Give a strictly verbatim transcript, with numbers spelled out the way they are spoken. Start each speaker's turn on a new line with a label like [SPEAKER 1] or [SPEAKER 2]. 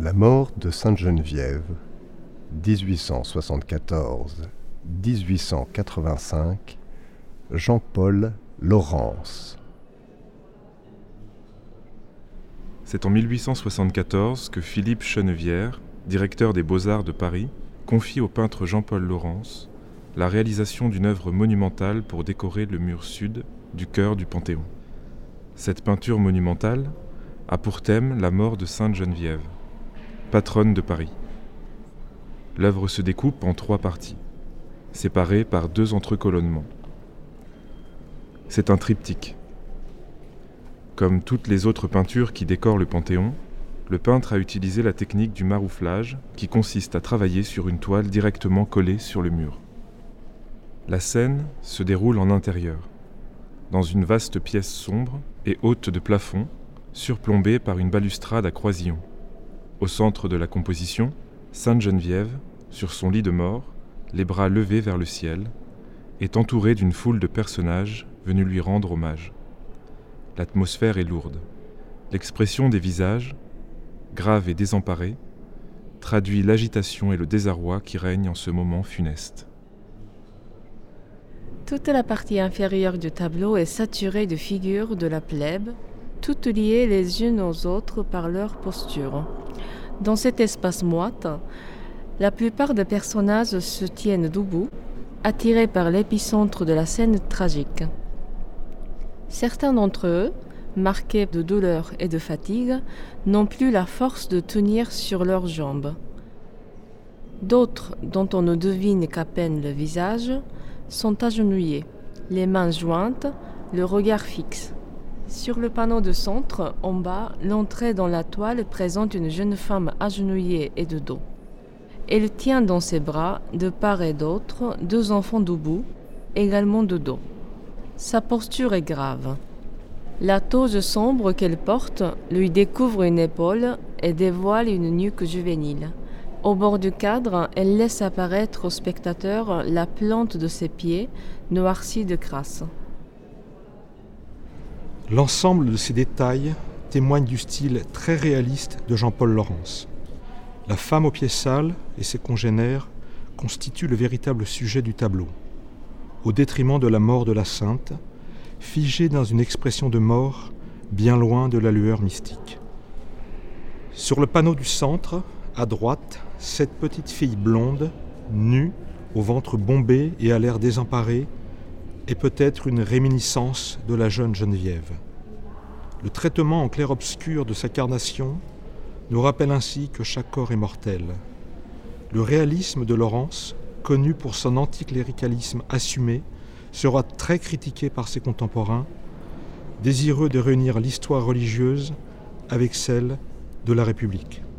[SPEAKER 1] La mort de Sainte-Geneviève, dix-huit cent soixante-quatorze à dix-huit cent quatre-vingt-cinq, Jean-Paul Laurens.
[SPEAKER 2] C'est en mille huit cent soixante-quatorze que Philippe Chenevière, directeur des Beaux-Arts de Paris, confie au peintre Jean-Paul Laurens la réalisation d'une œuvre monumentale pour décorer le mur sud du chœur du Panthéon. Cette peinture monumentale a pour thème la mort de Sainte-Geneviève, patronne de Paris. L'œuvre se découpe en trois parties, séparées par deux entrecolonnements. C'est un triptyque. Comme toutes les autres peintures qui décorent le Panthéon, le peintre a utilisé la technique du marouflage qui consiste à travailler sur une toile directement collée sur le mur. La scène se déroule en intérieur, dans une vaste pièce sombre et haute de plafond, surplombée par une balustrade à croisillons. Au centre de la composition, Sainte-Geneviève, sur son lit de mort, les bras levés vers le ciel, est entourée d'une foule de personnages venus lui rendre hommage. L'atmosphère est lourde. L'expression des visages, grave et désemparée, traduit l'agitation et le désarroi qui règnent en ce moment funeste.
[SPEAKER 3] Toute la partie inférieure du tableau est saturée de figures de la plèbe, toutes liées les unes aux autres par leur posture. Dans cet espace moite, la plupart des personnages se tiennent debout, attirés par l'épicentre de la scène tragique. Certains d'entre eux, marqués de douleur et de fatigue, n'ont plus la force de tenir sur leurs jambes. D'autres, dont on ne devine qu'à peine le visage, sont agenouillés, les mains jointes, le regard fixe. Sur le panneau de centre, en bas, l'entrée dans la toile présente une jeune femme agenouillée et de dos. Elle tient dans ses bras, de part et d'autre, deux enfants debout, également de dos. Sa posture est grave. La toge sombre qu'elle porte lui découvre une épaule et dévoile une nuque juvénile. Au bord du cadre, elle laisse apparaître au spectateur la plante de ses pieds, noircie de crasse.
[SPEAKER 4] L'ensemble de ces détails témoigne du style très réaliste de Jean-Paul Laurens. La femme aux pieds sales et ses congénères constituent le véritable sujet du tableau, au détriment de la mort de la sainte, figée dans une expression de mort bien loin de la lueur mystique. Sur le panneau du centre, à droite, cette petite fille blonde, nue, au ventre bombé et à l'air désemparé, est peut-être une réminiscence de la jeune Geneviève. Le traitement en clair-obscur de sa carnation nous rappelle ainsi que chaque corps est mortel. Le réalisme de Laurens, connu pour son anticléricalisme assumé, sera très critiqué par ses contemporains, désireux de réunir l'histoire religieuse avec celle de la République.